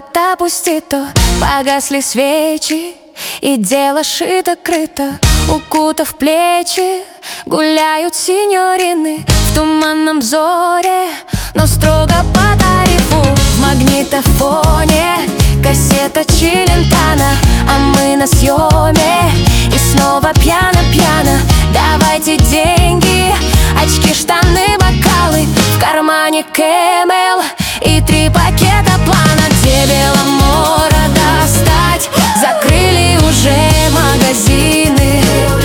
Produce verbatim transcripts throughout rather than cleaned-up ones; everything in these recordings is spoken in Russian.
опусти, то погасли свечи, и дело шито-крыто. Укутав плечи, гуляют синьорины в туманном взоре, но строго по тарифу. В магнитофоне кассета Челентано, а мы на съеме и снова пьяно-пьяно. Давайте деньги, очки, штаны, бокалы, в кармане Кэмэл и три пакета плана. Где Беломора достать? Закрыли уже магазины.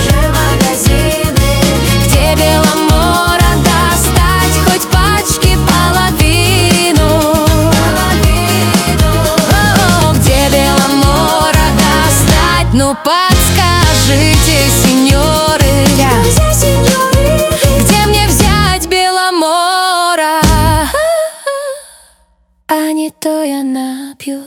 Где Беломора достать? Хоть пачки половину. О-о, где Беломора достать? Ну подскажите, сеньоры, где мне взять Беломора? А не то я напью.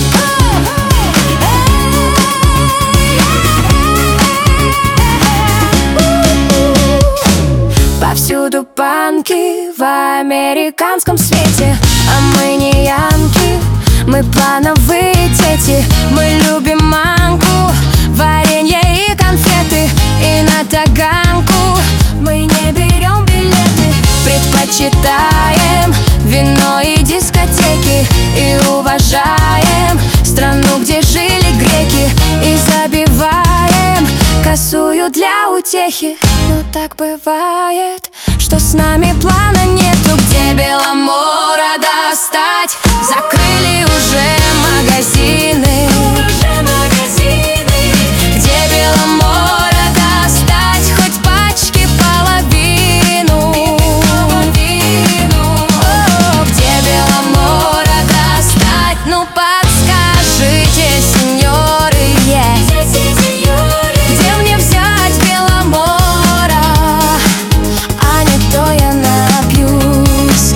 Повсюду панки в американском свете, а мы не янки, мы плановые дети. Мы любим манку, варенье и конфеты, и на таганку мы не берем билеты. Предпочитаем вино и дискотеки, и уважаем страну, где жили греки, и забиваем косую для утехи. Но так бывает, что с нами плана нету. Где Беломора достать? Закрыли уже магазины. Где Беломора достать? Хоть пачки половину. О, где Беломора достать? Ну подскажите, сеньоры, где мне взять Беломора? А не то я напьюсь.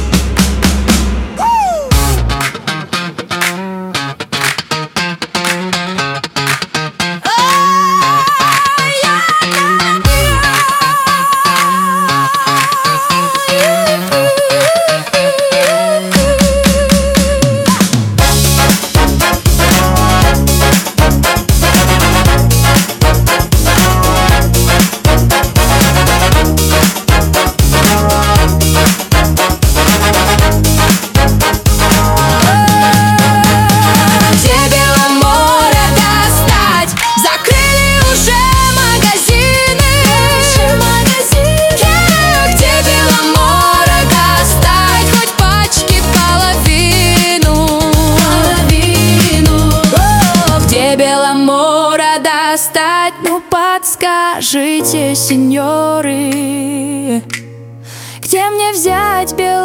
Беломора достать? Ну подскажите, сеньоры, где мне взять Беломора?